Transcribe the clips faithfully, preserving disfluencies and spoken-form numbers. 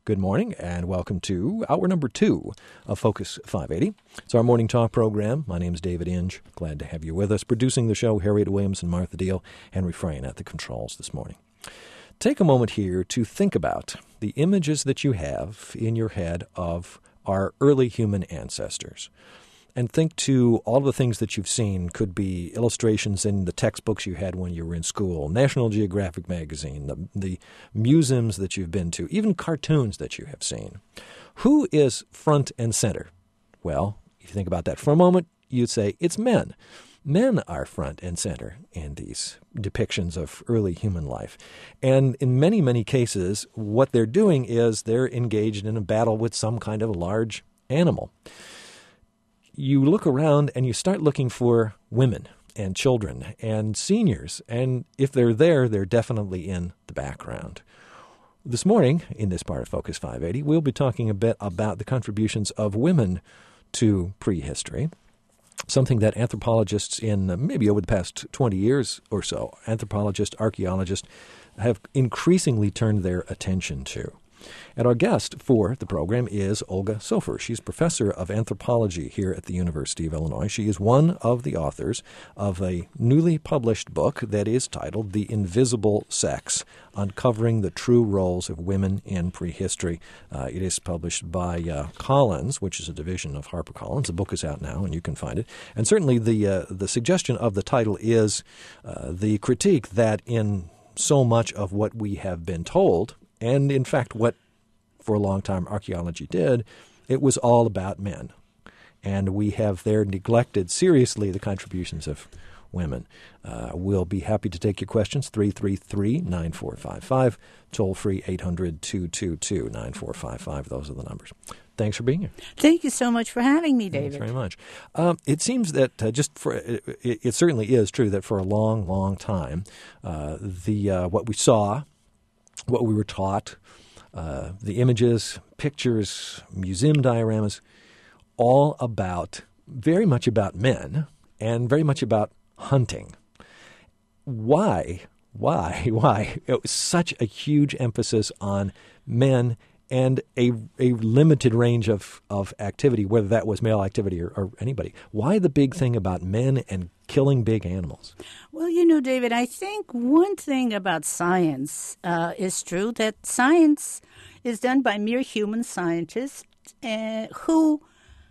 Good morning, and welcome to hour number two of Focus five eighty. It's our morning talk program. My name is David Inge. Glad to have you with us. Producing the show, Harriet Williams and Martha Deal. Henry Frayne at the controls this morning. Take a moment here to think about the images that you have in your head of our early human ancestors. And think to all the things that you've seen. Could be illustrations in the textbooks you had when you were in school, National Geographic magazine, the, the museums that you've been to, even cartoons that you have seen. Who is front and center? Well, if you think about that for a moment, you'd say it's men. Men are front and center in these depictions of early human life. And in many, many cases, what they're doing is they're engaged in a battle with some kind of large animal. You look around and you start looking for women and children and seniors. And if they're there, they're definitely in the background. This morning, in this part of Focus five eighty, we'll be talking a bit about the contributions of women to prehistory, something that anthropologists in uh, maybe over the past twenty years or so, anthropologists, archaeologists, have increasingly turned their attention to. And our guest for the program is Olga Soffer. She's professor of anthropology here at the University of Illinois. She is one of the authors of a newly published book that is titled The Invisible Sex, Uncovering the True Roles of Women in Prehistory. Uh, it is published by uh, Collins, which is a division of HarperCollins. The book is out now, and you can find it. And certainly the, uh, the suggestion of the title is uh, the critique that in so much of what we have been told, and in fact what for a long time archaeology did, it was all about men. And we have there neglected seriously the contributions of women. Uh, we'll be happy to take your questions, three three three, nine four five five, toll-free eight hundred, two two two, nine four five five. Those are the numbers. Thanks for being here. Thank you so much for having me, David. Thanks very much. Um, it seems that uh, just for it, it certainly is true that for a long, long time, uh, the uh, what we saw, what we were taught, uh, the images, pictures, museum dioramas, all about, very much about men and very much about hunting. Why, why, why? It was such a huge emphasis on men and a a limited range of, of activity, whether that was male activity or, or anybody. Why the big thing about men and killing big animals? Well, you know, David, I think one thing about science uh, is true, that science is done by mere human scientists uh, who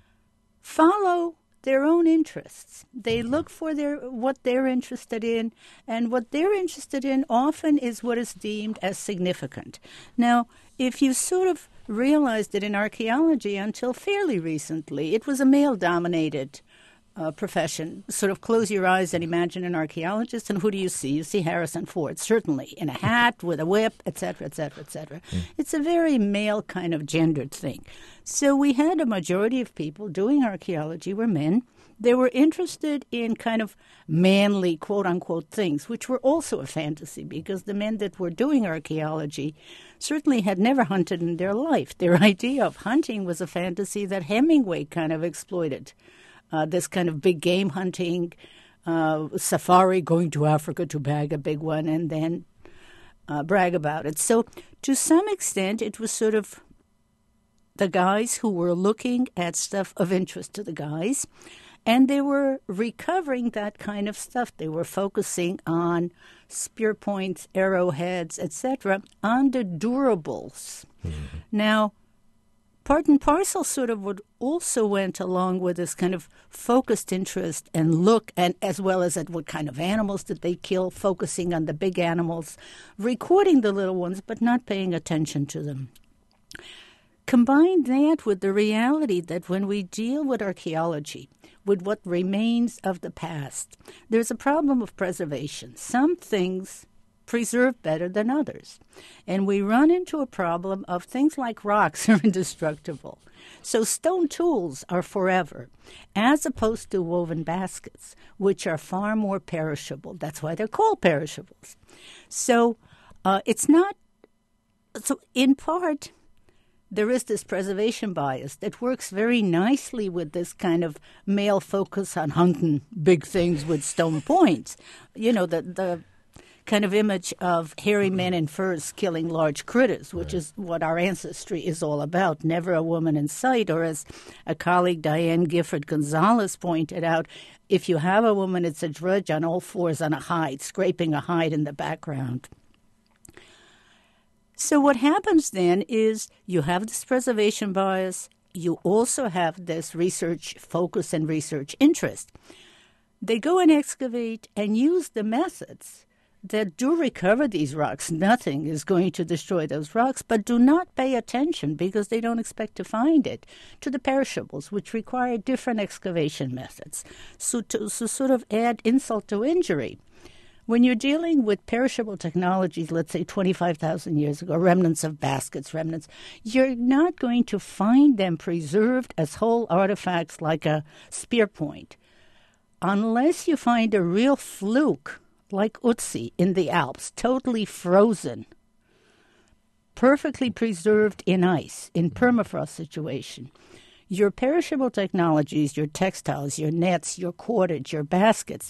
follow their own interests. They look for their what they're interested in, and what they're interested in often is what is deemed as significant. Now, if you sort of realize that in archaeology until fairly recently, it was a male-dominated uh, profession. Sort of close your eyes and imagine an archaeologist, and who do you see? You see Harrison Ford, certainly, in a hat, with a whip, et cetera, et cetera, et cetera. Mm. It's a very male kind of gendered thing. So we had a majority of people doing archaeology were men. They were interested in kind of manly, quote-unquote, things, which were also a fantasy, because the men that were doing archaeology certainly had never hunted in their life. Their idea of hunting was a fantasy that Hemingway kind of exploited. Uh, this kind of big game hunting, uh, safari, going to Africa to bag a big one and then uh, brag about it. So to some extent, it was sort of the guys who were looking at stuff of interest to the guys, and they were recovering that kind of stuff. They were focusing on spear points, arrowheads, et cetera, on the durables. Mm-hmm. Now, part and parcel sort of would also went along with this kind of focused interest and look, and as well as at what kind of animals did they kill, focusing on the big animals, recording the little ones, but not paying attention to them. Combine that with the reality that when we deal with archaeology, with what remains of the past, there's a problem of preservation. Some things preserve better than others. And we run into a problem of things like rocks are indestructible. So stone tools are forever, as opposed to woven baskets, which are far more perishable. That's why they're called perishables. So uh, it's not, so in part, there is this preservation bias that works very nicely with this kind of male focus on hunting big things with stone points. You know, the the kind of image of hairy men in furs killing large critters, which right. is what our ancestry is all about. Never a woman in sight, or as a colleague, Diane Gifford Gonzalez, pointed out, if you have a woman, it's a drudge on all fours on a hide, scraping a hide in the background. So what happens then is you have this preservation bias. You also have this research focus and research interest. They go and excavate and use the methods that do recover these rocks. Nothing is going to destroy those rocks, but do not pay attention, because they don't expect to find it, to the perishables, which require different excavation methods. So to so sort of add insult to injury, when you're dealing with perishable technologies, let's say twenty-five thousand years ago, remnants of baskets, remnants, you're not going to find them preserved as whole artifacts like a spear point, unless you find a real fluke like Ötzi in the Alps, totally frozen, perfectly preserved in ice, in permafrost situation. Your perishable technologies, your textiles, your nets, your cordage, your baskets,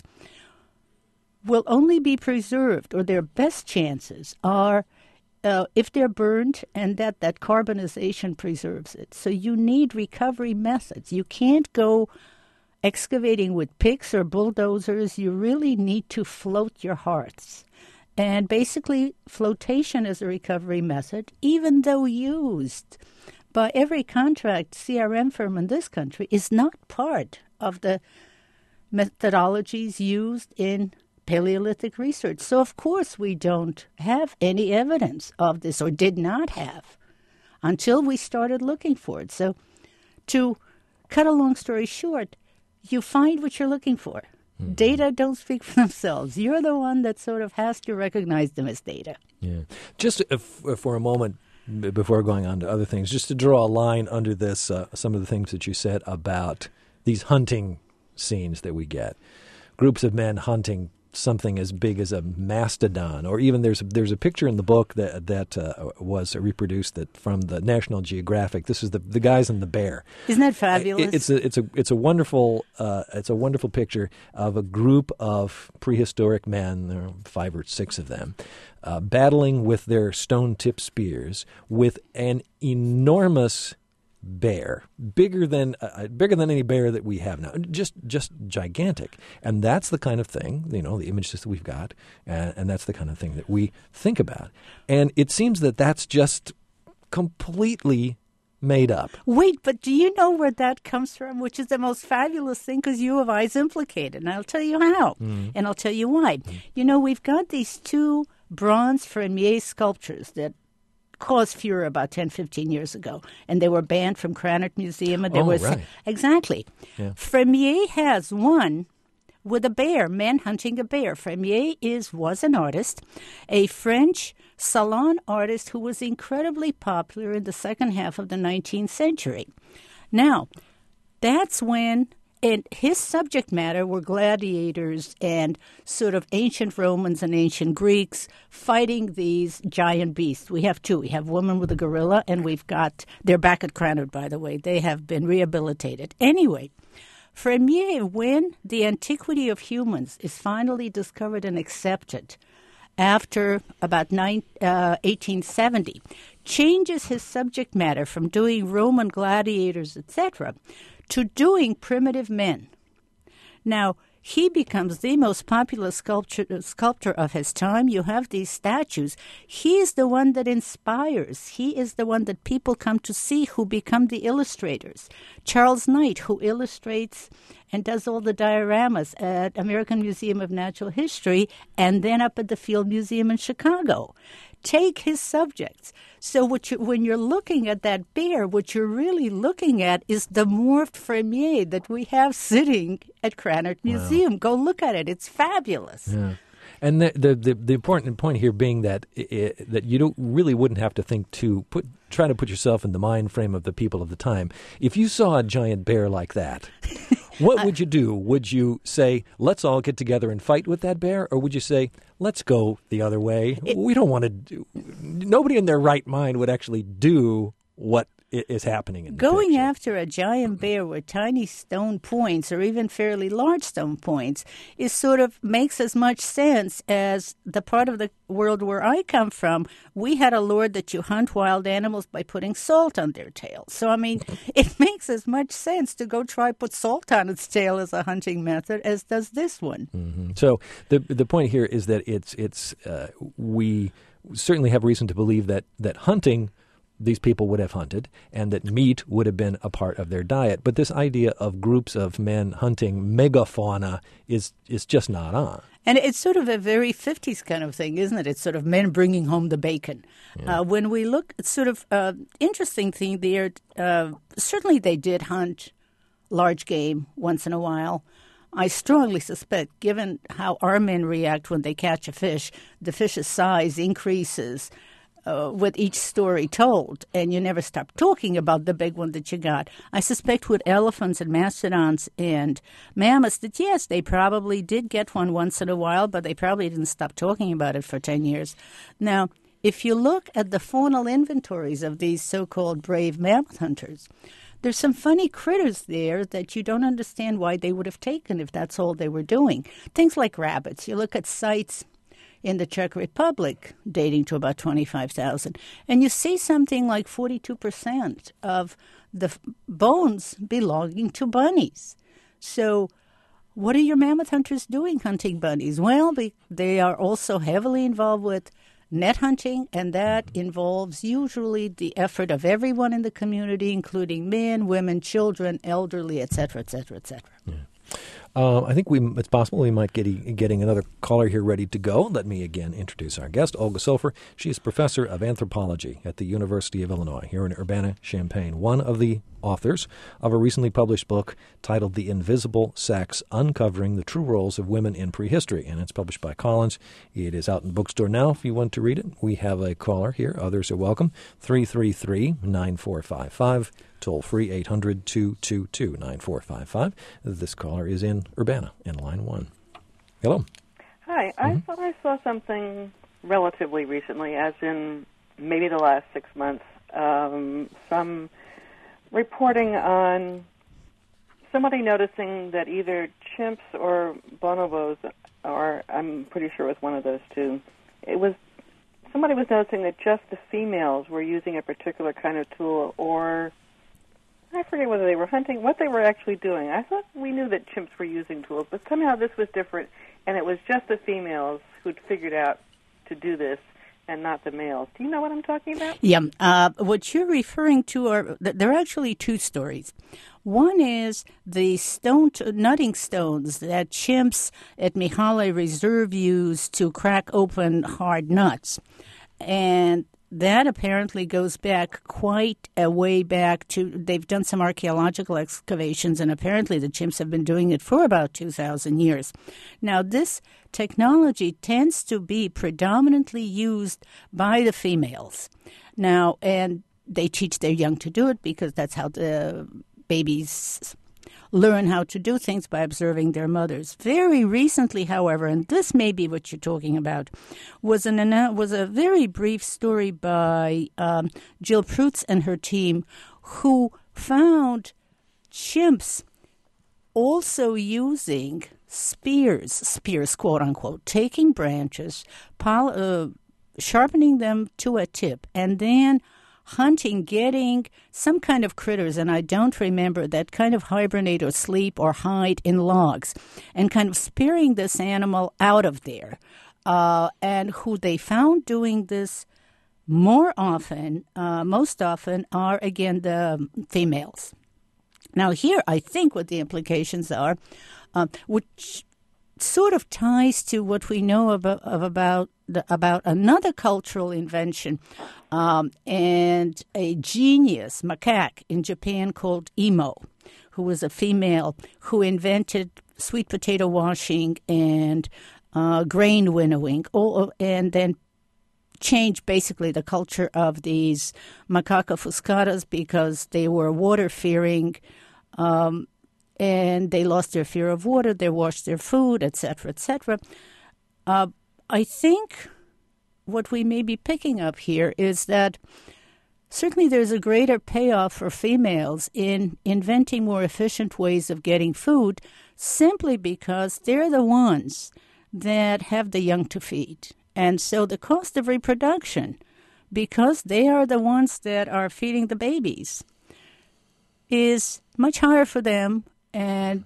will only be preserved, or their best chances are uh, if they're burned, and that, that carbonization preserves it. So you need recovery methods. You can't go excavating with picks or bulldozers. You really need to float your hearts. And basically, flotation is a recovery method, even though used by every contract C R M firm in this country, is not part of the methodologies used in Paleolithic research. So, of course, we don't have any evidence of this, or did not have, until we started looking for it. So, to cut a long story short, you find what you're looking for. Mm-hmm. Data don't speak for themselves. You're the one that sort of has to recognize them as data. Yeah. Just if, for a moment, before going on to other things, just to draw a line under this, uh, some of the things that you said about these hunting scenes that we get. Groups of men hunting something as big as a mastodon, or even there's there's a picture in the book that that uh, was reproduced that from the National Geographic. This is the the guys and the bear. Isn't that fabulous? It, it's a it's a it's a wonderful uh, it's a wonderful picture of a group of prehistoric men. There are five or six of them, uh, battling with their stone-tipped spears with an enormous bear, bigger than uh, bigger than any bear that we have now, just just gigantic. And that's the kind of thing, you know, the images that we've got, and, and that's the kind of thing that we think about. And it seems that that's just completely made up. Wait, but do you know where that comes from, which is the most fabulous thing, because U of I is implicated, and I'll tell you how, mm. and I'll tell you why. Mm. You know, we've got these two bronze Fremier sculptures that caused furor about ten, fifteen years ago, and they were banned from Cranach Museum. And there oh, was right. Exactly. Yeah. Fremier has one with a bear, men hunting a bear. Fremier is was an artist, a French salon artist who was incredibly popular in the second half of the nineteenth century. Now, that's when... And his subject matter were gladiators and sort of ancient Romans and ancient Greeks fighting these giant beasts. We have two. We have Woman with a Gorilla, and we've got, they're back at Cranach, by the way. They have been rehabilitated. Anyway, Fremier, when the antiquity of humans is finally discovered and accepted after about nine, uh, eighteen seventy, changes his subject matter from doing Roman gladiators, et cetera, to doing primitive men. Now, he becomes the most popular sculpture, sculptor of his time. You have these statues. He is the one that inspires. He is the one that people come to see, who become the illustrators. Charles Knight, who illustrates and does all the dioramas at American Museum of Natural History and then up at the Field Museum in Chicago. Take his subjects. So what you, when you're looking at that bear, what you're really looking at is the morphed Fremier that we have sitting at Cranach Museum. Wow. Go look at it. It's fabulous. Yeah. And the, the the the important point here being that it, that you don't really wouldn't have to think to put try to put yourself in the mind frame of the people of the time. If you saw a giant bear like that, what would you do? Would you say, let's all get together and fight with that bear? Or would you say, let's go the other way? It, we don't want to do... Nobody in their right mind would actually do what is happening in the Going picture. after a giant bear with tiny stone points or even fairly large stone points is sort of makes as much sense as the part of the world where I come from. We had a lore that you hunt wild animals by putting salt on their tail. So, I mean, it makes as much sense to go try put salt on its tail as a hunting method as does this one. Mm-hmm. So the the point here is that it's it's uh, we certainly have reason to believe that that hunting, these people would have hunted, and that meat would have been a part of their diet. But this idea of groups of men hunting megafauna is is just not on. And it's sort of a very fifties kind of thing, isn't it? It's sort of men bringing home the bacon. Yeah. Uh, when we look, it's sort of uh, interesting thing there. Uh, certainly they did hunt large game once in a while. I strongly suspect, given how our men react when they catch a fish, the fish's size increases Uh, with each story told, and you never stop talking about the big one that you got. I suspect with elephants and mastodons and mammoths that, yes, they probably did get one once in a while, but they probably didn't stop talking about it for ten years. Now, if you look at the faunal inventories of these so-called brave mammoth hunters, there's some funny critters there that you don't understand why they would have taken if that's all they were doing. Things like rabbits. You look at sites in the Czech Republic, dating to about twenty-five thousand. And you see something like forty-two percent of the f- bones belonging to bunnies. So what are your mammoth hunters doing hunting bunnies? Well, they, they are also heavily involved with net hunting, and that involves usually the effort of everyone in the community, including men, women, children, elderly, et cetera, et cetera, et cetera. Yeah. Uh, I think we, it's possible we might get getting another caller here ready to go. Let me again introduce our guest, Olga Sulfer. She is professor of anthropology at the University of Illinois here in Urbana-Champaign, one of the authors of a recently published book titled The Invisible Sex, Uncovering the True Roles of Women in Prehistory, and it's published by Collins. It is out in the bookstore now if you want to read it. We have a caller here. Others are welcome. three three three, nine four five five. Toll free, eight hundred, two two two, nine four five five. This caller is in Urbana, in line one. Hello. Hi. Mm-hmm. I thought I saw something relatively recently, as in maybe the last six months, um, some reporting on somebody noticing that either chimps or bonobos, or I'm pretty sure it was one of those two, it was somebody was noticing that just the females were using a particular kind of tool, or I forget whether they were hunting, what they were actually doing. I thought we knew that chimps were using tools, but somehow this was different, and it was just the females who'd figured out to do this and not the males. Do you know what I'm talking about? Yeah. Uh, what you're referring to are, there are actually two stories. One is the stone t- nutting stones that chimps at Mihaly Reserve use to crack open hard nuts. And that apparently goes back quite a way back to, they've done some archaeological excavations, and apparently the chimps have been doing it for about two thousand years. Now, this technology tends to be predominantly used by the females. Now, and they teach their young to do it because that's how the babies learn how to do things, by observing their mothers. Very recently, however, and this may be what you're talking about, was an was a very brief story by um, Jill Prutz and her team, who found chimps also using spears, spears, quote unquote, taking branches, pol- uh, sharpening them to a tip, and then hunting, getting some kind of critters, and I don't remember, that kind of hibernate or sleep or hide in logs, and kind of spearing this animal out of there. Uh, and who they found doing this more often, uh, most often, are, again, the females. Now, here, I think what the implications are, uh, which sort of ties to what we know about, of about the, about another cultural invention, um, and a genius macaque in Japan called Imo, who was a female who invented sweet potato washing and uh, grain winnowing, all, and then changed basically the culture of these macaca fuscatas because they were water-fearing, um, and they lost their fear of water, they washed their food, et cetera, et cetera. Uh, I think what we may be picking up here is that certainly there's a greater payoff for females in inventing more efficient ways of getting food simply because they're the ones that have the young to feed. And so the cost of reproduction, because they are the ones that are feeding the babies, is much higher for them. And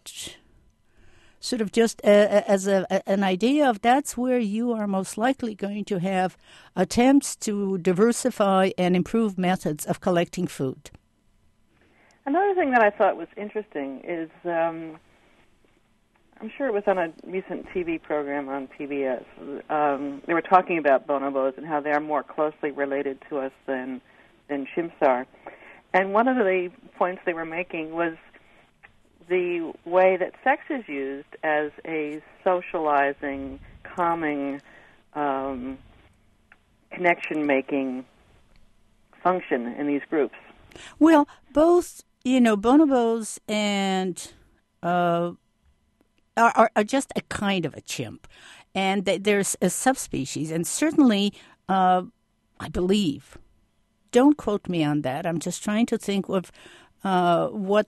sort of just a, as a, a, an idea of that's where you are most likely going to have attempts to diversify and improve methods of collecting food. Another thing that I thought was interesting is, um, I'm sure it was on a recent T V program on P B S. Um, they were talking about bonobos and how they are more closely related to us than than chimps are. And one of the points they were making was the way that sex is used as a socializing, calming, um, connection-making function in these groups. Well, both, you know, bonobos and uh, are, are, are just a kind of a chimp. And th- there's a subspecies. And certainly, uh, I believe, don't quote me on that. I'm just trying to think of uh, what...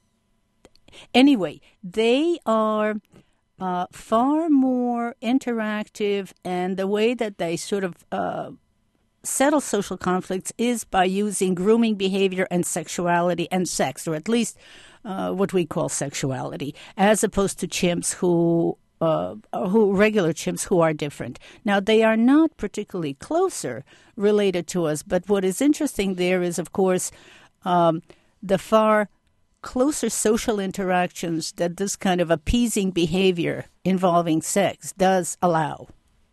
Anyway, they are uh, far more interactive, and the way that they sort of uh, settle social conflicts is by using grooming behavior and sexuality and sex, or at least uh, what we call sexuality, as opposed to chimps who, uh, who regular chimps who are different. Now, they are not particularly closer related to us, but what is interesting there is, of course, um, the far closer social interactions that this kind of appeasing behavior involving sex does allow.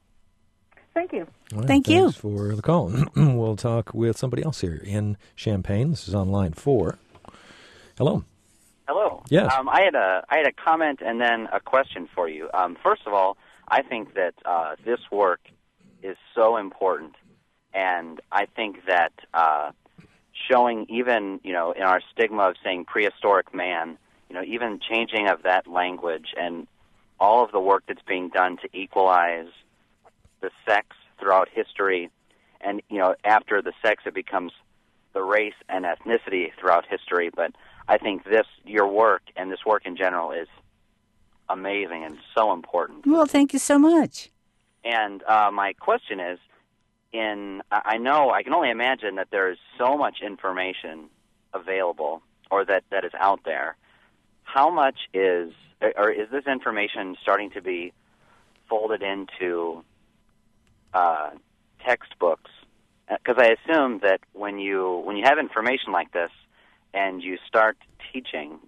Thank you. All right, Thank you. Thanks for the call. We'll talk with somebody else here in Champaign. This is on line four. Hello. Hello. Yes. Um, I had a I had a comment and then a question for you. Um, first of all, I think that uh, this work is so important, and I think that uh, showing even, you know, in our stigma of saying prehistoric man, you know, even changing of that language and all of the work that's being done to equalize the sex throughout history, and, you know, after the sex it becomes the race and ethnicity throughout history. But I think this, your work and this work in general is amazing and so important. Well, thank you so much. And uh, my question is, in I know, I can only imagine that there is so much information available or that, that is out there. How much is, or is this information starting to be folded into uh, textbooks? Because I assume that when you when you have information like this and you start teaching,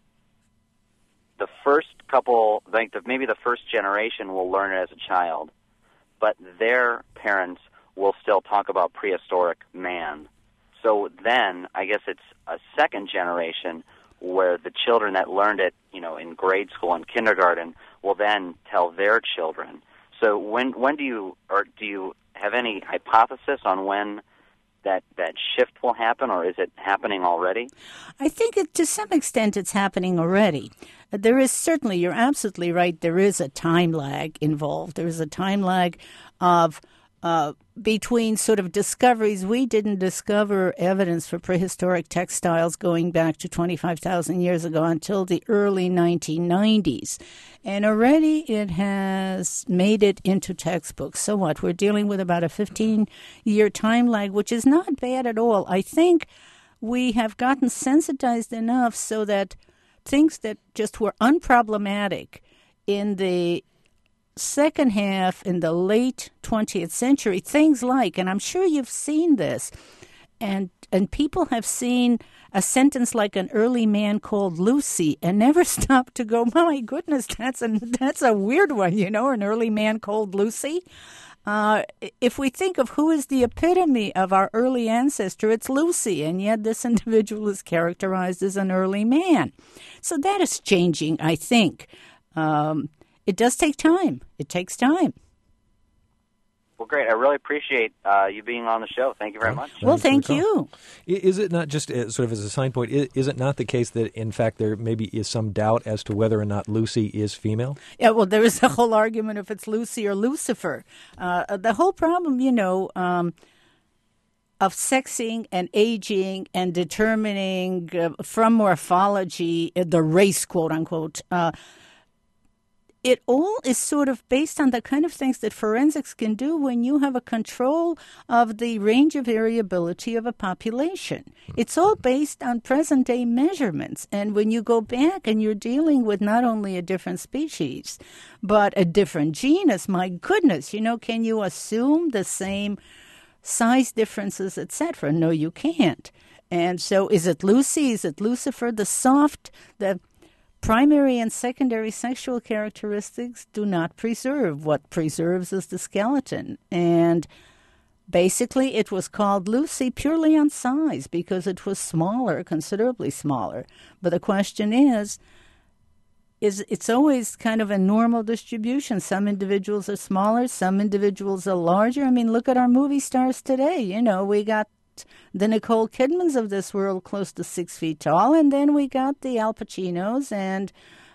the first couple, like the, maybe the first generation will learn it as a child, but their parents will still talk about prehistoric man. So then I guess it's a second generation where the children that learned it, you know, in grade school and kindergarten will then tell their children. So when when do you, or do you have any hypothesis on when that that shift will happen, or is it happening already? I think it, to some extent it's happening already. There is certainly, you're absolutely right, there is a time lag involved. There is a time lag of uh, between sort of discoveries. We didn't discover evidence for prehistoric textiles going back to twenty-five thousand years ago until the early nineteen nineties. And already it has made it into textbooks. So what? We're dealing with about a fifteen-year time lag, which is not bad at all. I think we have gotten sensitized enough so that things that just were unproblematic in the second half, in the late twentieth century, things like, and I'm sure you've seen this, and and people have seen a sentence like an early man called Lucy and never stopped to go, my goodness, that's a, that's a weird one, you know, an early man called Lucy. Uh, if we think of who is the epitome of our early ancestor, it's Lucy, and yet this individual is characterized as an early man. So that is changing, I think. Um, it does take time. It takes time. Well, great. I really appreciate uh, you being on the show. Thank you very much. Well, thank you. Is it not just uh, sort of as a sign point, is, is it not the case that, in fact, there maybe is some doubt as to whether or not Lucy is female? Yeah, well, there is a whole argument if it's Lucy or Lucifer. Uh, the whole problem, you know, um, of sexing and aging and determining uh, from morphology uh, the race, quote unquote, uh, it all is sort of based on the kind of things that forensics can do when you have a control of the range of variability of a population. It's all based on present-day measurements. And when you go back and you're dealing with not only a different species, but a different genus, my goodness, you know, can you assume the same size differences, et cetera? No, you can't. And so is it Lucy? Is it Lucifer? The soft, the primary and secondary sexual characteristics do not preserve. What preserves is the skeleton. And basically it was called Lucy purely on size because it was smaller, considerably smaller. But the question is, is it's always kind of a normal distribution. Some individuals are smaller, some individuals are larger. I mean, look at our movie stars today. You know, we got the Nicole Kidmans of this world close to six feet tall, and then we got the Al Pacinos and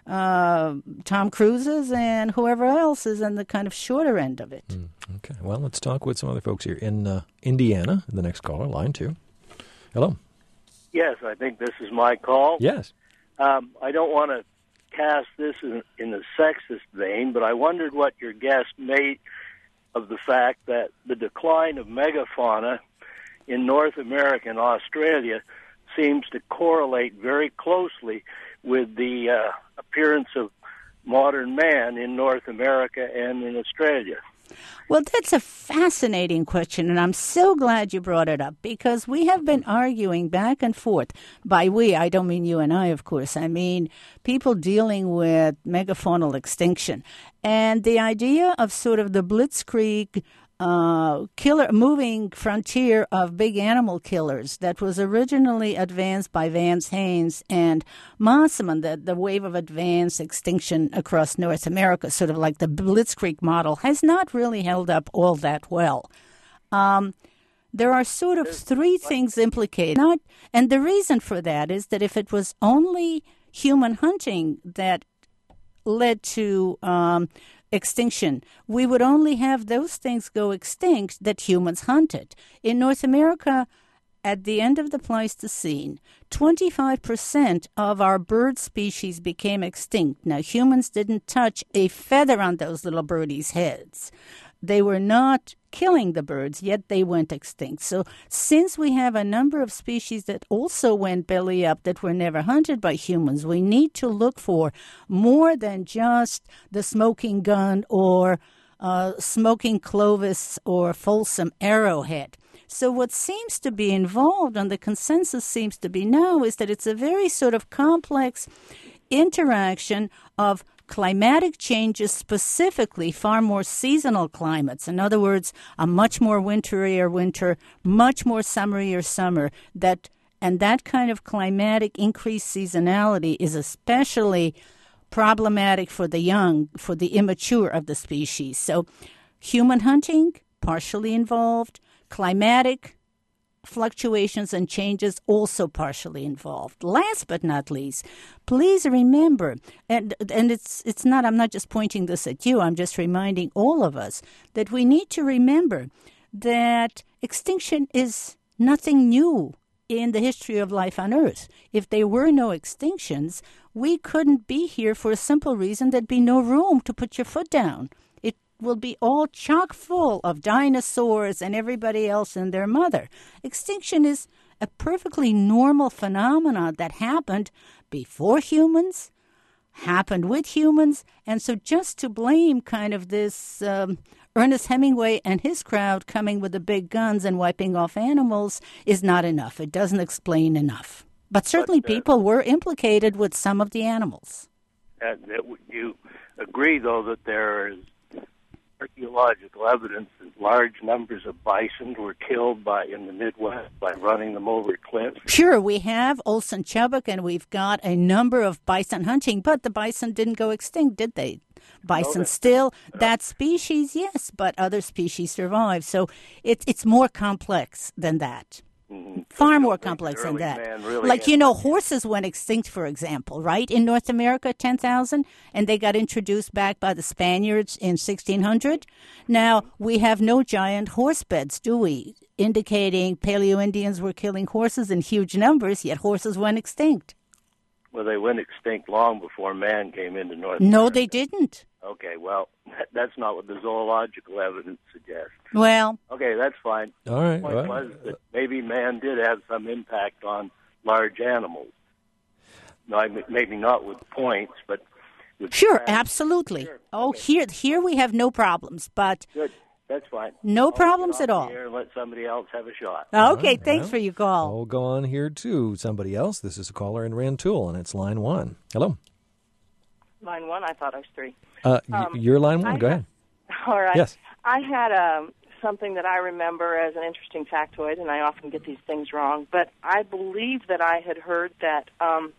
uh, Tom Cruises and whoever else is in the kind of shorter end of it. Mm, okay, well, let's talk with some other folks here. In uh, Indiana, the next caller, line two. Hello. Yes, I think this is my call. Yes. Um, I don't want to cast this in, in the sexist vein, but I wondered what your guest made of the fact that the decline of megafauna in North America and Australia seems to correlate very closely with the uh, appearance of modern man in North America and in Australia. Well, that's a fascinating question, and I'm so glad you brought it up, because we have been arguing back and forth. By we, I don't mean you and I, of course. I mean people dealing with megafaunal extinction. And the idea of sort of the blitzkrieg Uh, killer moving frontier of big animal killers that was originally advanced by Vance Haynes and Mosman, the, the wave of advanced extinction across North America, sort of like the Blitzkrieg model, has not really held up all that well. Um, there are sort of three things implicated. Not, and the reason for that is that if it was only human hunting that led to um, extinction, we would only have those things go extinct that humans hunted. In North America, at the end of the Pleistocene, twenty-five percent of our bird species became extinct. Now, humans didn't touch a feather on those little birdies' heads. They were not killing the birds, yet they went extinct. So since we have a number of species that also went belly up that were never hunted by humans, we need to look for more than just the smoking gun or uh, smoking Clovis or Folsom arrowhead. So what seems to be involved, and the consensus seems to be now, is that it's a very sort of complex interaction of climatic changes, specifically far more seasonal climates. In other words, a much more winterier winter, much more summerier summer. That and that kind of climatic increased seasonality is especially problematic for the young, for the immature of the species. So human hunting, partially involved, climatic fluctuations and changes also partially involved. Last but not least, please remember, and and it's it's not, I'm not just pointing this at you, I'm just reminding all of us that we need to remember that extinction is nothing new in the history of life on Earth. If there were no extinctions, we couldn't be here for a simple reason: there'd be no room to put your foot down. Will be all chock full of dinosaurs and everybody else and their mother. Extinction is a perfectly normal phenomenon that happened before humans, happened with humans, and so just to blame kind of this um, Ernest Hemingway and his crowd coming with the big guns and wiping off animals is not enough. It doesn't explain enough. But certainly but, uh, people were implicated with some of the animals. Uh, you agree, though, that there is archaeological evidence that large numbers of bison were killed by in the Midwest by running them over cliffs? Sure, we have Olson Chubbuck, and we've got a number of bison hunting, but the bison didn't go extinct, did they? Bison no, still, no. That species, yes, but other species survive. So it, it's more complex than that. Mm-hmm. Far more complex than early that. man really Like, had- you know, horses went extinct, for example, right? In North America, ten thousand, and they got introduced back by the Spaniards in sixteen hundred. Now, we have no giant horse beds, do we? Indicating Paleo-Indians were killing horses in huge numbers, yet horses went extinct. Well, they went extinct long before man came into North No, America. they didn't. Okay, well, that, that's not what the zoological evidence suggests. Well, Okay, that's fine. All right. The point Well, was that maybe man did have some impact on large animals. No, I- maybe not with points, but with sure, tracks. absolutely. Sure. Oh, Okay. here, here we have no problems, but Good, that's fine. no I'll problems get at off all. the air and let somebody else have a shot. Okay, right, thanks well, for your call. I'll go on here to somebody else. This is a caller in Rantoul, and it's line one. Hello. Line one, I thought I was three. Uh, y- Um, you're line one. I Go ha- ahead. All right. Yes. I had um, something that I remember as an interesting factoid, and I often get these things wrong, but I believe that I had heard that um,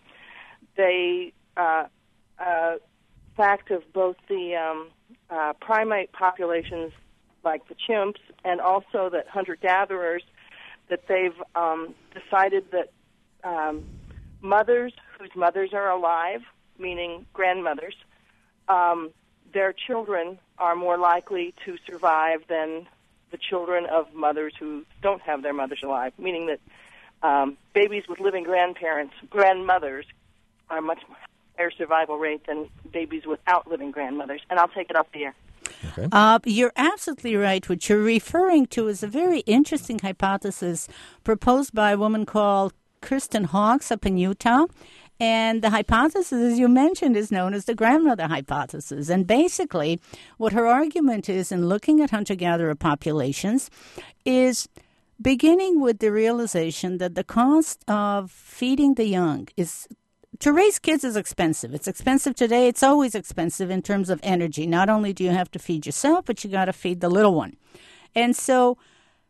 they, uh, uh, fact of both the um, uh, primate populations, like the chimps, and also that hunter-gatherers, that they've um, decided that um, mothers whose mothers are alive, meaning grandmothers, um, their children are more likely to survive than the children of mothers who don't have their mothers alive, meaning that um, babies with living grandparents, grandmothers, are much higher survival rate than babies without living grandmothers. And I'll take it off the air. Okay. Uh, you're absolutely right. What you're referring to is a very interesting hypothesis proposed by a woman called Kirsten Hawkes up in Utah. And the hypothesis, as you mentioned, is known as the grandmother hypothesis. And basically, what her argument is in looking at hunter-gatherer populations is beginning with the realization that the cost of feeding the young is to raise kids is expensive. It's expensive today. It's always expensive in terms of energy. Not only do you have to feed yourself, but you got to feed the little one. And so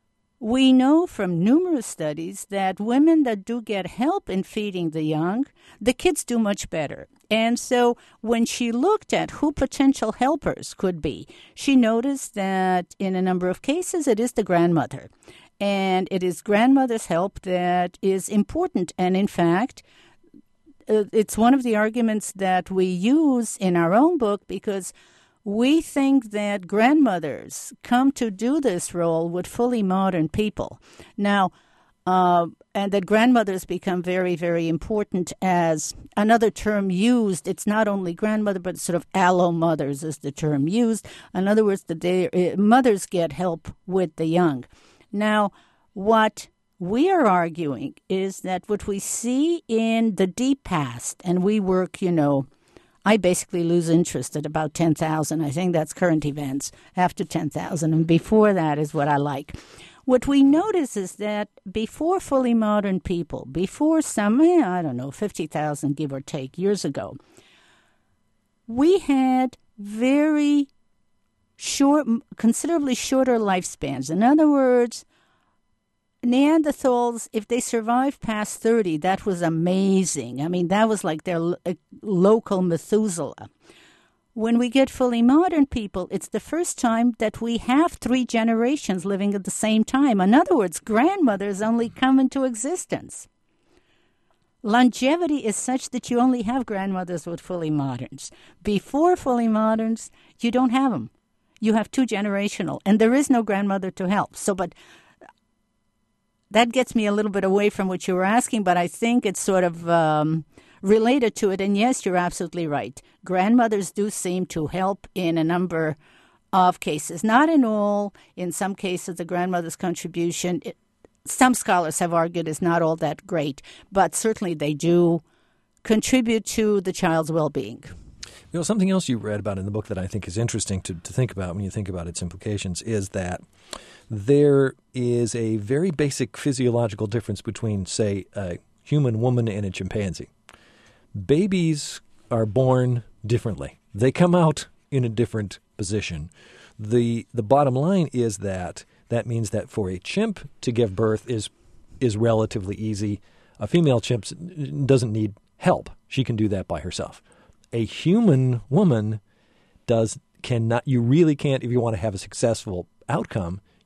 we know from numerous studies that women that do get help in feeding the young, the kids do much better. And so when she looked at who potential helpers could be, she noticed that in a number of cases it is the grandmother. And it is grandmother's help that is important. And in fact, uh, it's one of the arguments that we use in our own book because we think that grandmothers come to do this role with fully modern people. Now, uh, and that grandmothers become very, very important as another term used. It's not only grandmother, but sort of allo mothers is the term used. In other words, that they, uh, mothers get help with the young. Now, what we are arguing is that what we see in the deep past, and we work, you know, I basically lose interest at about ten thousand. I think that's current events after ten thousand. And before that is what I like. What we notice is that before fully modern people, before some, I don't know, fifty thousand, give or take, years ago, we had very short, considerably shorter lifespans. In other words, Neanderthals, if they survived past thirty, that was amazing. I mean, that was like their lo- local Methuselah. When we get fully modern people, it's the first time that we have three generations living at the same time. In other words, grandmothers only come into existence. Longevity is such that you only have grandmothers with fully moderns. Before fully moderns, you don't have them. You have two generational, and there is no grandmother to help. So, but that gets me a little bit away from what you were asking, but I think it's sort of um, related to it. And yes, you're absolutely right. Grandmothers do seem to help in a number of cases. Not in all. In some cases, the grandmother's contribution, it, some scholars have argued, is not all that great, but certainly they do contribute to the child's well-being. You know, something else you read about in the book that I think is interesting to, to think about when you think about its implications is that there is a very basic physiological difference between, say, a human woman and a chimpanzee. Babies are born differently. They come out in a different position. The the bottom line is that that means that for a chimp to give birth is is relatively easy. A female chimp doesn't need help. She can do that by herself. A human woman does cannot. You really can't, if you want to have a successful outcome,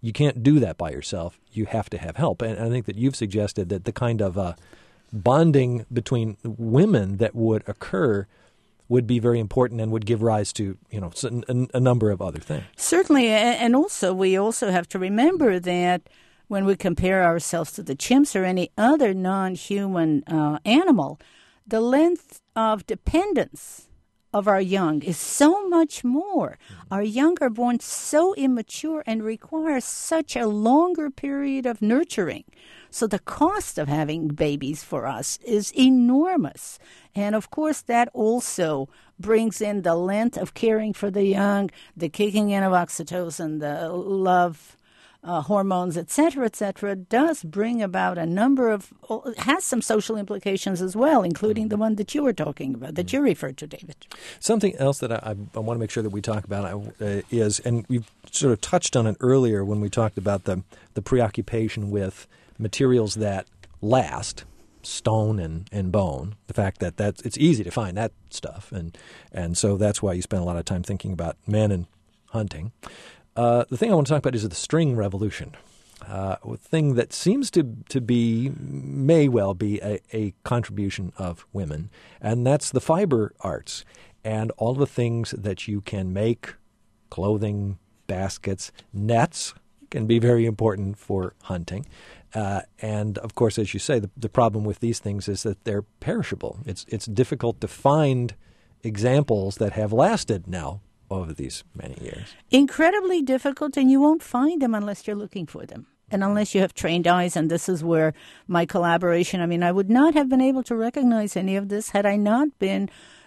you can't do that by yourself. You have to have help. And I think that you've suggested that the kind of uh, bonding between women that would occur would be very important and would give rise to, you know, a, a number of other things. Certainly, and also we also have to remember that when we compare ourselves to the chimps or any other non-human uh, animal, the length of dependence of our young is so much more. Mm-hmm. Our young are born so immature and require such a longer period of nurturing. So the cost of having babies for us is enormous. And of course, that also brings in the length of caring for the young, the kicking in of oxytocin, the love uh, hormones, et cetera, et cetera, does bring about a number of, has some social implications as well, including the one that you were talking about, that you referred to, David. Something else that I, I want to make sure that we talk about uh, is, and we've sort of touched on it earlier when we talked about the, the preoccupation with materials that last, stone and, and bone, the fact that that's, it's easy to find that stuff. And, and so that's why you spend a lot of time thinking about men and hunting. Uh, the thing I want to talk about is the string revolution, uh, a thing that seems to, to be, may well be a, a contribution of women, and that's the fiber arts and all the things that you can make, clothing, baskets, nets can be very important for hunting. Uh, and, of course, as you say, the, the problem with these things is that they're perishable. It's it's difficult to find examples that have lasted now over these many years. Incredibly difficult, and you won't find them unless you're looking for them. And unless you have trained eyes, and this is where my collaboration, I mean, I would not have been able to recognize any of this had I not been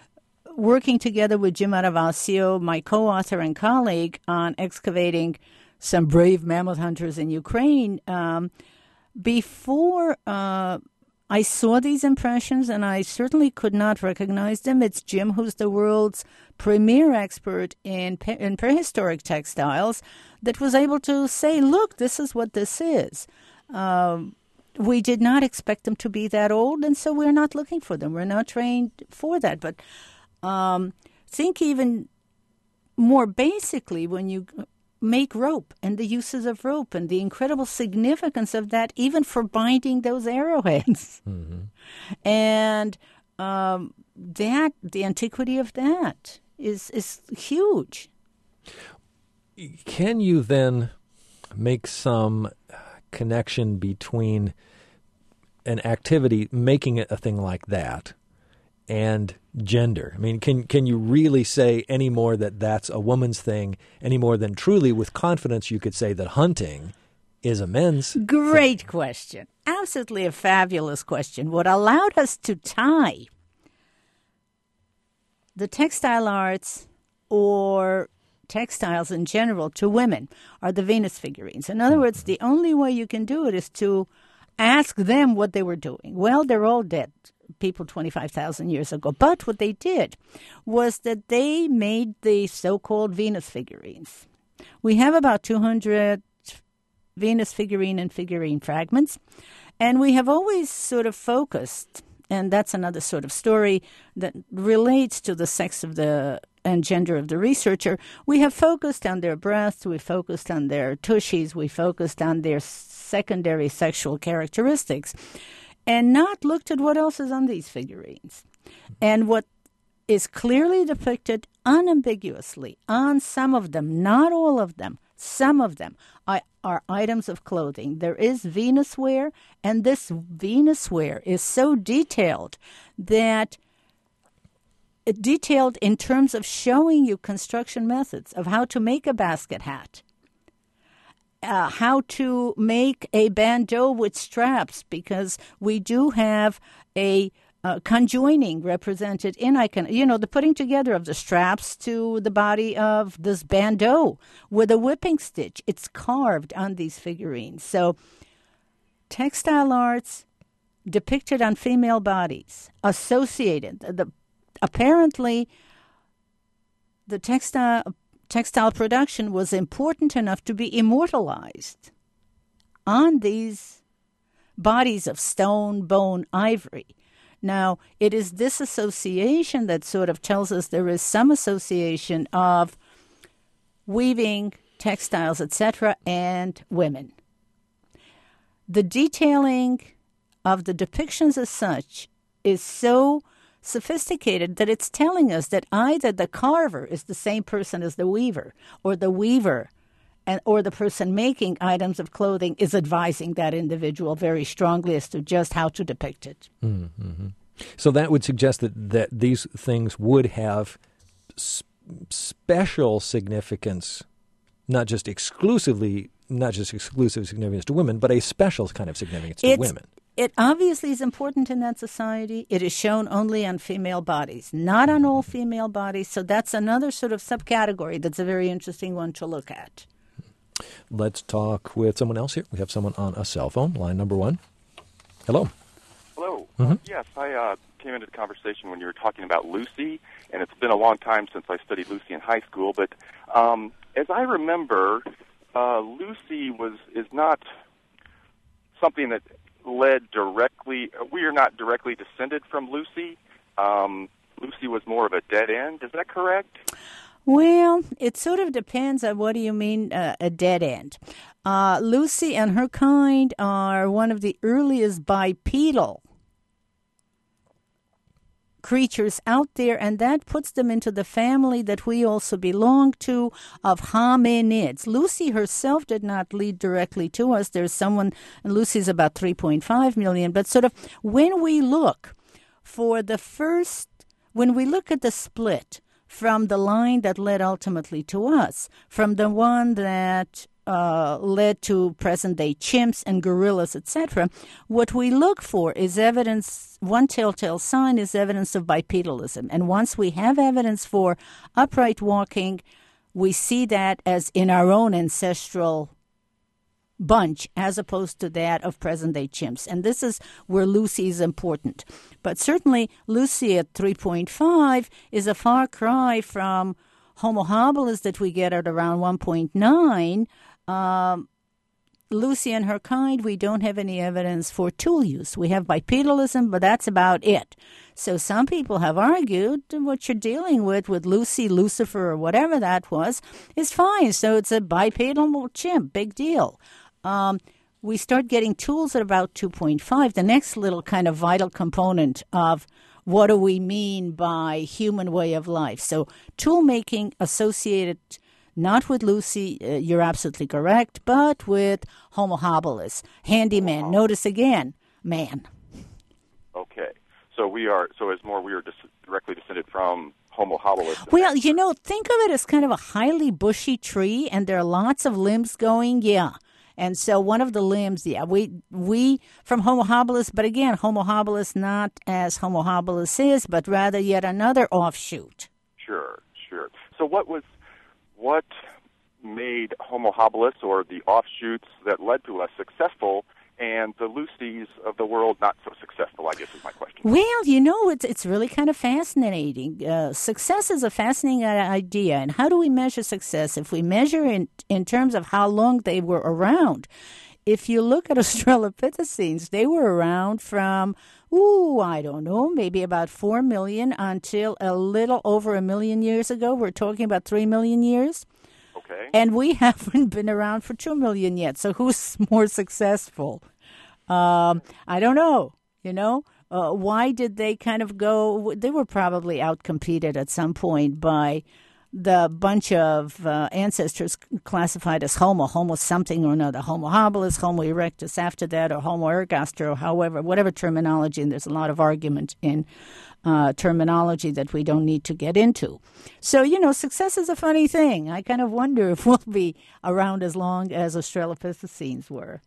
working together with Jim Aravasio, my co-author and colleague, on excavating some brave mammoth hunters in Ukraine. Um, before uh, I saw these impressions, and I certainly could not recognize them, it's Jim who's the world's premier expert in, in prehistoric textiles that was able to say, look, this is what this is. Um, we did not expect them to be that old, and so we're not looking for them. We're not trained for that. But um, think even more basically when you make rope and the uses of rope and the incredible significance of that even for binding those arrowheads. Mm-hmm. And um, that, the antiquity of that is is huge. Can you then make some connection between an activity, making a thing like that, and gender? I mean, can can you really say any more that that's a woman's thing, any more than truly with confidence you could say that hunting is a men's Great thing? Question. Absolutely a fabulous question. What allowed us to tie the textile arts or textiles in general to women are the Venus figurines. In other words, the only way you can do it is to ask them what they were doing. Well, they're all dead, people twenty-five thousand years ago. But what they did was that they made the so-called Venus figurines. We have about two hundred Venus figurine and figurine fragments, and we have always sort of focused, and that's another sort of story that relates to the sex of the and gender of the researcher. We have focused on their breasts, we focused on their tushies, we focused on their secondary sexual characteristics, and not looked at what else is on these figurines. And what is clearly depicted unambiguously on some of them, not all of them, some of them are, are items of clothing. There is Venus wear, and this Venus wear is so detailed that detailed in terms of showing you construction methods of how to make a basket hat, uh, how to make a bandeau with straps, because we do have a uh, conjoining represented in icon, you know, the putting together of the straps to the body of this bandeau with a whipping stitch. It's carved on these figurines. So textile arts depicted on female bodies, associated, the apparently, the textile textile production was important enough to be immortalized on these bodies of stone, bone, ivory. Now, it is this association that sort of tells us there is some association of weaving textiles, et cetera, and women. The detailing of the depictions as such is so sophisticated that it's telling us that either the carver is the same person as the weaver, or the weaver and or the person making items of clothing is advising that individual very strongly as to just how to depict it. Mm-hmm. So that would suggest that, that these things would have sp- special significance, not just exclusively, not just exclusive significance to women, but a special kind of significance to It's, women. It obviously is important in that society. It is shown only on female bodies, not on all female bodies. So that's another sort of subcategory that's a very interesting one to look at. Let's talk with someone else here. We have someone on a cell phone, line number one. Hello. Hello. Mm-hmm. Uh, yes, I uh, came into the conversation when you were talking about Lucy, and it's been a long time since I studied Lucy in high school. But um, as I remember, uh, Lucy was is not something that led directly. We are not directly descended from Lucy. Um, Lucy was more of a dead end. Is that correct? Well, it sort of depends on what do you mean uh, a dead end. Uh, Lucy and her kind are one of the earliest bipedal creatures out there, and that puts them into the family that we also belong to of hominids. Lucy herself did not lead directly to us. There's someone, and Lucy's about three point five million, but sort of when we look for the first, when we look at the split from the line that led ultimately to us, from the one that uh, led to present-day chimps and gorillas, et cetera, what we look for is evidence, one telltale sign is evidence of bipedalism. And once we have evidence for upright walking, we see that as in our own ancestral bunch as opposed to that of present-day chimps. And this is where Lucy is important. But certainly Lucy at three point five is a far cry from Homo habilis that we get at around one point nine. Um, Lucy and her kind, we don't have any evidence for tool use. We have bipedalism, but that's about it. So some people have argued what you're dealing with, with Lucy, Lucifer, or whatever that was, is fine. So it's a bipedal chimp, big deal. Um, we start getting tools at about two point five. The next little kind of vital component of what do we mean by human way of life. So tool making associated not with Lucy, uh, you're absolutely correct, but with Homo habilis, handyman. Wow. Notice again, man. Okay, so we are. So as more, we are dis- directly descended from Homo habilis. Well, you know, think of it as kind of a highly bushy tree, and there are lots of limbs going. Yeah. And so one of the limbs, yeah, we we from Homo habilis, but again, Homo habilis not as Homo habilis is, but rather yet another offshoot. Sure, sure. So what was what made Homo habilis, or the offshoots that led to us, successful, and the Lucys of the world not so successful, I guess is my question. Well, you know, it's it's really kind of fascinating. Uh, success is a fascinating idea. And how do we measure success? If we measure in, in terms of how long they were around, if you look at Australopithecines, they were around from, ooh, I don't know, maybe about four million until a little over a million years ago. We're talking about three million years. Okay. And we haven't been around for two million yet. So who's more successful? Um, I don't know. You know, uh, why did they kind of go? They were probably outcompeted at some point by the bunch of uh, ancestors classified as Homo, Homo something or another, Homo habilis, Homo erectus after that, or Homo ergaster, or however, whatever terminology. And there's a lot of argument in uh, terminology that we don't need to get into. So, you know, success is a funny thing. I kind of wonder if we'll be around as long as Australopithecines were.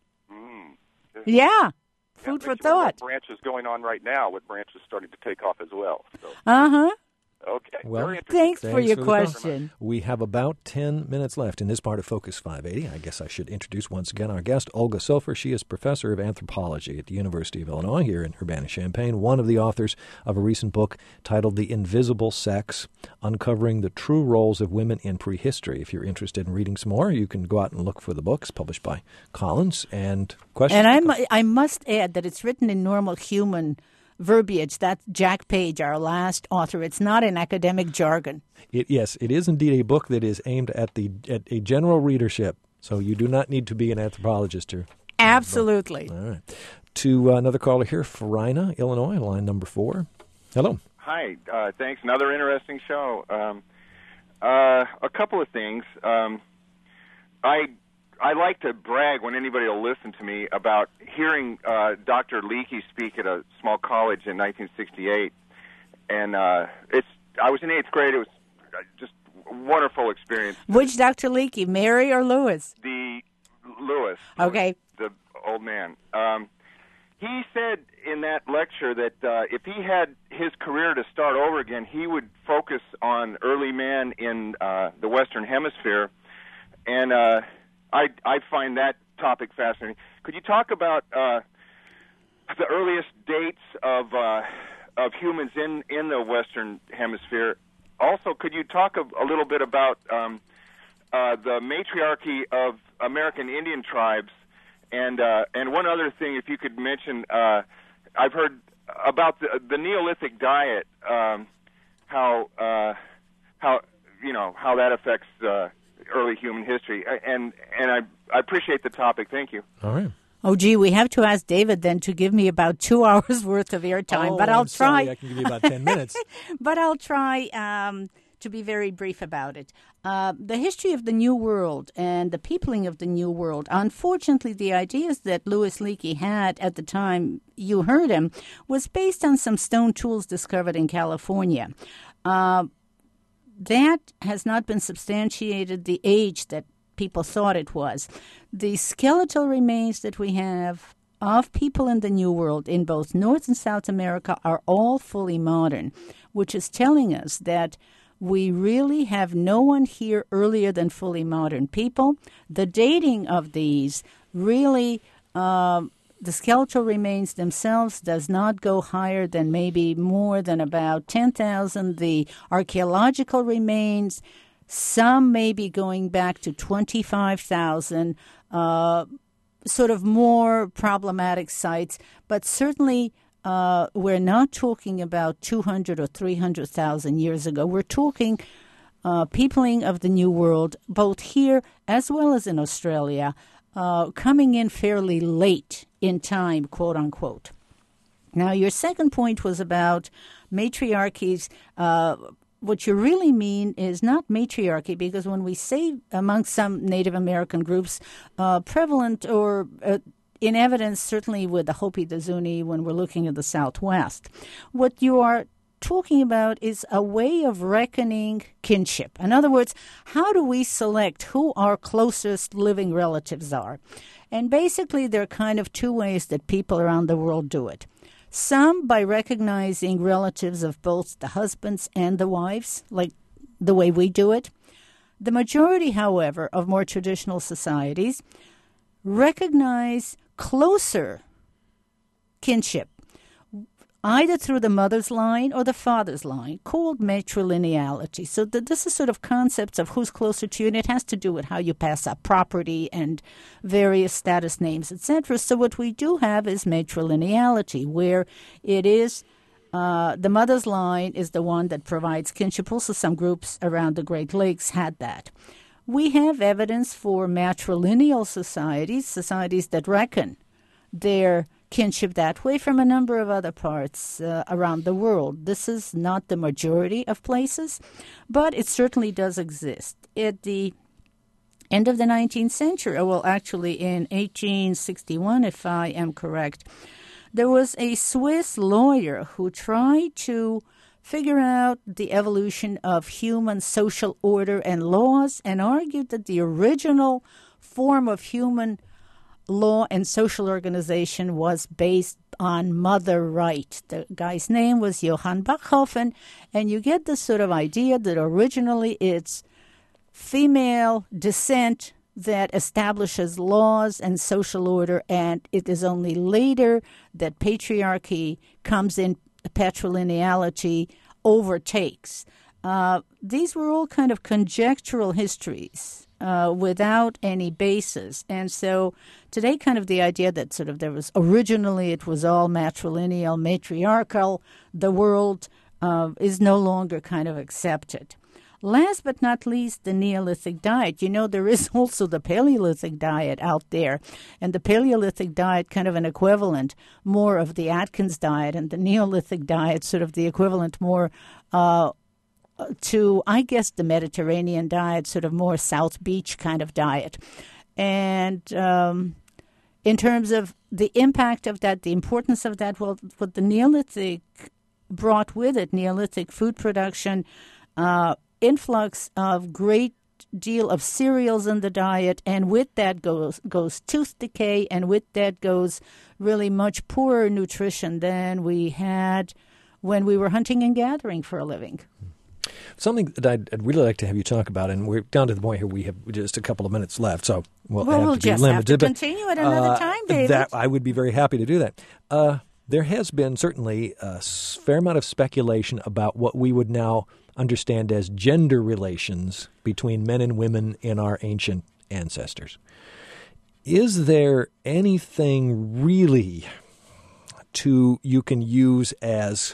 Mm. Yeah. Food yeah, for thought. Branches going on right now with branches starting to take off as well. So. Uh-huh. Okay. Well, very interesting. Thanks, thanks for your for question. We have about ten minutes left in this part of Focus five eighty. I guess I should introduce once again our guest, Olga Soffer. She is professor of anthropology at the University of Illinois here in Urbana-Champaign, one of the authors of a recent book titled The Invisible Sex, Uncovering the True Roles of Women in Prehistory. If you're interested in reading some more, you can go out and look for the books published by Collins. And questions? And I, mu- I must add that it's written in normal human verbiage. That's Jack Page, our last author. It's not in academic jargon. It, yes, it is indeed a book that is aimed at the at a general readership, so you do not need to be an anthropologist to. Absolutely. All right. To uh, another caller here, Farina, Illinois, line number four. Hello. Hi. Uh, thanks. Another interesting show. Um, uh, a couple of things. Um, I I like to brag when anybody will listen to me about hearing uh, Doctor Leakey speak at a small college in nineteen sixty-eight, and uh, it's I was in eighth grade. It was just a wonderful experience. Which Doctor Leakey, Mary or Lewis? The Lewis. Okay. The old man. Um, he said in that lecture that uh, if he had his career to start over again, he would focus on early man in uh, the Western Hemisphere, and uh, I I find that topic fascinating. Could you talk about uh, the earliest dates of uh, of humans in, in the Western Hemisphere? Also, could you talk a, a little bit about um, uh, the matriarchy of American Indian tribes? And uh, and one other thing, if you could mention, uh, I've heard about the, the Neolithic diet, um, how uh, how you know how that affects uh, early human history, and and I I appreciate the topic. Thank you. All right. Oh, gee, we have to ask David then to give me about two hours worth of airtime, oh, but I'll I'm try. Sorry, I can give you about ten minutes. But I'll try um, to be very brief about it. Uh, the history of the New World and the peopling of the New World, unfortunately, the ideas that Louis Leakey had at the time you heard him was based on some stone tools discovered in California. Uh, that has not been substantiated, the age that people thought it was. The skeletal remains that we have of people in the New World in both North and South America are all fully modern, which is telling us that we really have no one here earlier than fully modern people. The dating of these really, uh, the skeletal remains themselves does not go higher than maybe more than about ten thousand. The archaeological remains, some may be going back to twenty-five thousand, uh, sort of more problematic sites, but certainly Uh, we're not talking about two hundred or three hundred thousand years ago. We're talking uh, peopling of the New World, both here as well as in Australia, uh, coming in fairly late in time, quote unquote. Now, your second point was about matriarchies. Uh, what you really mean is not matriarchy, because when we say among some Native American groups, uh, prevalent or uh, in evidence, certainly with the Hopi, the Zuni, when we're looking at the Southwest. What you are talking about is a way of reckoning kinship. In other words, how do we select who our closest living relatives are? And basically, there are kind of two ways that people around the world do it. Some by recognizing relatives of both the husbands and the wives, like the way we do it. The majority, however, of more traditional societies recognize closer kinship, either through the mother's line or the father's line, called matrilineality. So the, this is sort of concepts of who's closer to you, and it has to do with how you pass up property and various status names, et cetera. So what we do have is matrilineality, where it is uh, the mother's line is the one that provides kinship. Also, some groups around the Great Lakes had that. We have evidence for matrilineal societies, societies that reckon their kinship that way from a number of other parts uh, around the world. This is not the majority of places, but it certainly does exist. At the end of the nineteenth century, well, actually in eighteen sixty-one, if I am correct, there was a Swiss lawyer who tried to figure out the evolution of human social order and laws, and argued that the original form of human law and social organization was based on mother right. The guy's name was Johann Bachhofen, and you get this sort of idea that originally it's female descent that establishes laws and social order, and it is only later that patriarchy comes in, patrilineality overtakes. Uh, these were all kind of conjectural histories uh, without any basis. And so today kind of the idea that sort of there was originally it was all matrilineal, matriarchal, the world uh, is no longer kind of accepted. Last but not least, the Neolithic diet. You know, there is also the Paleolithic diet out there, and the Paleolithic diet kind of an equivalent more of the Atkins diet, and the Neolithic diet sort of the equivalent more uh, to, I guess, the Mediterranean diet, sort of more South Beach kind of diet. And um, in terms of the impact of that, the importance of that, well, what the Neolithic brought with it, Neolithic food production, uh, influx of great deal of cereals in the diet, and with that goes goes tooth decay, and with that goes really much poorer nutrition than we had when we were hunting and gathering for a living. Something that I'd, I'd really like to have you talk about, and we're down to the point here we have just a couple of minutes left, so we'll, well, have we'll to be just limited. have to continue at another uh, time, David. That, I would be very happy to do that. Uh, there has been certainly a fair amount of speculation about what we would now understand as gender relations between men and women in our ancient ancestors. Is there anything really to you can use as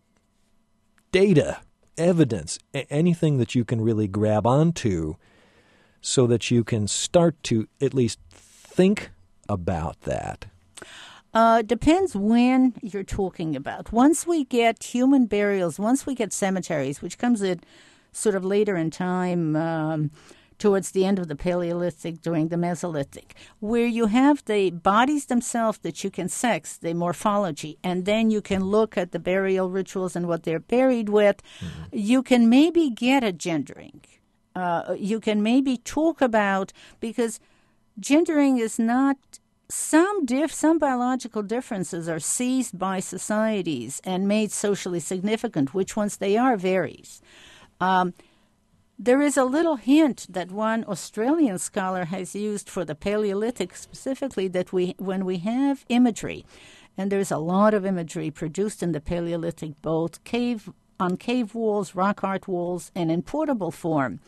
data, evidence, anything that you can really grab onto so that you can start to at least think about that? Uh, depends when you're talking about. Once we get human burials, once we get cemeteries, which comes at sort of later in time, um, towards the end of the Paleolithic, during the Mesolithic, where you have the bodies themselves that you can sex, the morphology, and then you can look at the burial rituals and what they're buried with, mm-hmm. you can maybe get a gendering. Uh, you can maybe talk about, because gendering is not... Some diff, some biological differences are seized by societies and made socially significant. Which ones they are varies. Um, there is a little hint that one Australian scholar has used for the Paleolithic specifically, that we, when we have imagery, and there's a lot of imagery produced in the Paleolithic, both cave on cave walls, rock art walls, and in portable form,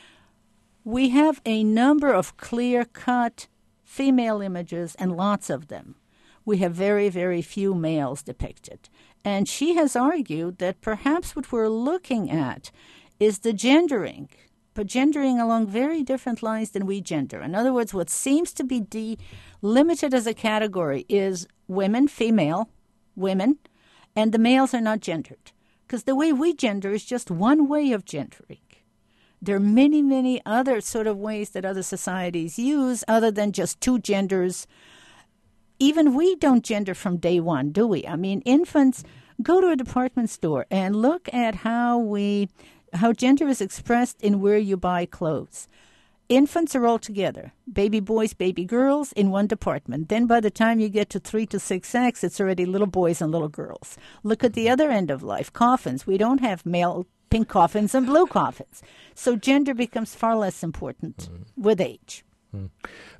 we have a number of clear-cut female images, and lots of them. We have very, very few males depicted. And she has argued that perhaps what we're looking at is the gendering, but gendering along very different lines than we gender. In other words, what seems to be delimited as a category is women, female, women, and the males are not gendered. Because the way we gender is just one way of gendering. There are many, many other sort of ways that other societies use other than just two genders. Even we don't gender from day one, do we? I mean, infants, go to a department store and look at how we, how gender is expressed in where you buy clothes. Infants are all together, baby boys, baby girls in one department. Then by the time you get to three to six X, it's already little boys and little girls. Look at the other end of life, coffins. We don't have male pink coffins and blue coffins. So gender becomes far less important mm. with age. Mm.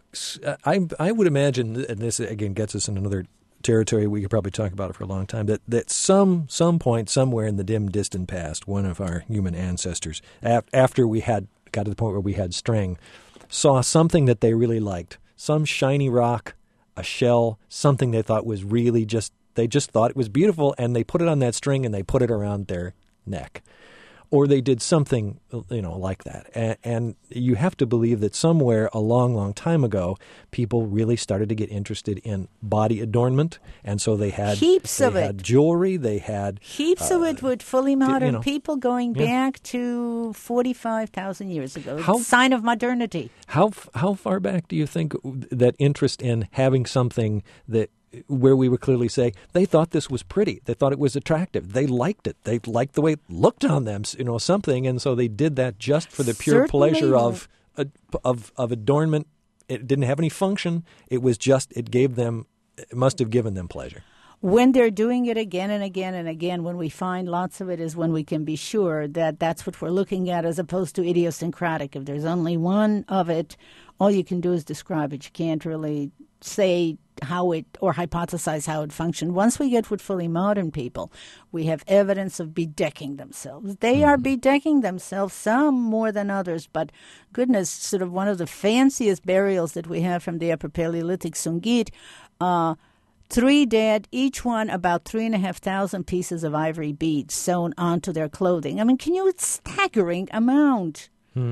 I I would imagine, and this again gets us in another territory we could probably talk about it for a long time, that, that some some point somewhere in the dim distant past, one of our human ancestors, af- after we had got to the point where we had string, saw something that they really liked, some shiny rock, a shell, something they thought was really just, they just thought it was beautiful, and they put it on that string and they put it around their neck. Or they did something, you know, like that. And, and you have to believe that somewhere a long, long time ago, people really started to get interested in body adornment. And so they had heaps they of had it. jewelry. They had heaps uh, of it with fully modern you know, people going yeah. back to forty-five thousand years ago. How, sign of modernity. How how far back do you think that interest in having something that where we would clearly say they thought this was pretty, they thought it was attractive, they liked it, they liked the way it looked on them, you know, something, and so they did that just for the pure Certainly. pleasure of of of adornment. It didn't have any function. It was just, it gave them, it must have given them pleasure. When they're doing it again and again and again, when we find lots of it is when we can be sure that that's what we're looking at, as opposed to idiosyncratic. If there's only one of it, all you can do is describe it. You can't really say how it, or hypothesize how it functioned. Once we get with fully modern people, we have evidence of bedecking themselves. They mm-hmm. are bedecking themselves, some more than others, but goodness, sort of one of the fanciest burials that we have from the Upper Paleolithic Sungit, uh, three dead, each one about three and a half thousand pieces of ivory beads sewn onto their clothing. I mean, can you, it's staggering amount. Hmm.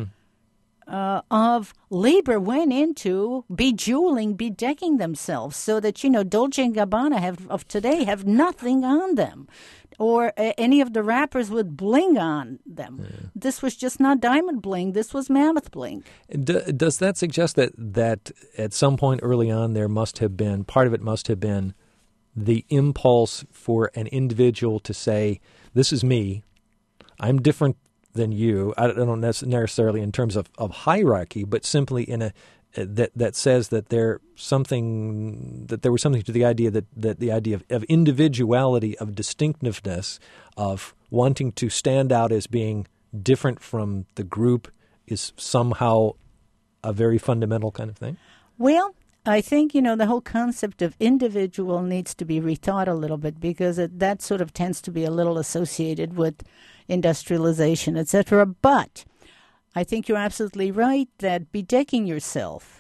Uh, of labor went into bejeweling, bedecking themselves so that, you know, Dolce and Gabbana have, of today have nothing on them, or uh, any of the rappers with bling on them. Yeah. This was just not diamond bling. This was mammoth bling. D- does that suggest that, that at some point early on there must have been, part of it must have been the impulse for an individual to say, this is me, I'm different than you. I don't necessarily in terms of, of hierarchy, but simply in a that that says that there something that there was something to the idea that, that the idea of, of individuality, of distinctiveness, of wanting to stand out as being different from the group is somehow a very fundamental kind of thing? Well, I think, you know, the whole concept of individual needs to be rethought a little bit, because it, that sort of tends to be a little associated with industrialization, et cetera. But I think you're absolutely right that bedecking yourself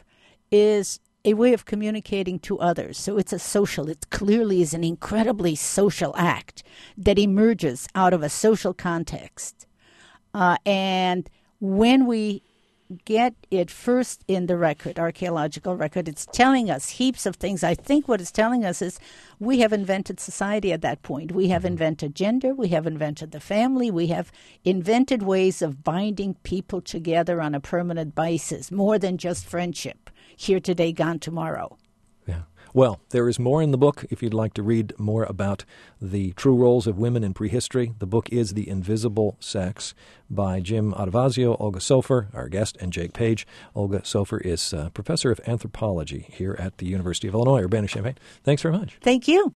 is a way of communicating to others. So it's a social, it clearly is an incredibly social act that emerges out of a social context. Uh, and when we get it first in the record, archaeological record, it's telling us heaps of things. I think what it's telling us is we have invented society at that point. We have invented gender. We have invented the family. We have invented ways of binding people together on a permanent basis, more than just friendship. Here today, gone tomorrow. Yeah. Well, there is more in the book if you'd like to read more about the true roles of women in prehistory. The book is The Invisible Sex by Jim Adovazio, Olga Sofer, our guest, and Jake Page. Olga Sofer is uh, professor of anthropology here at the University of Illinois, Urbana-Champaign. Thanks very much. Thank you.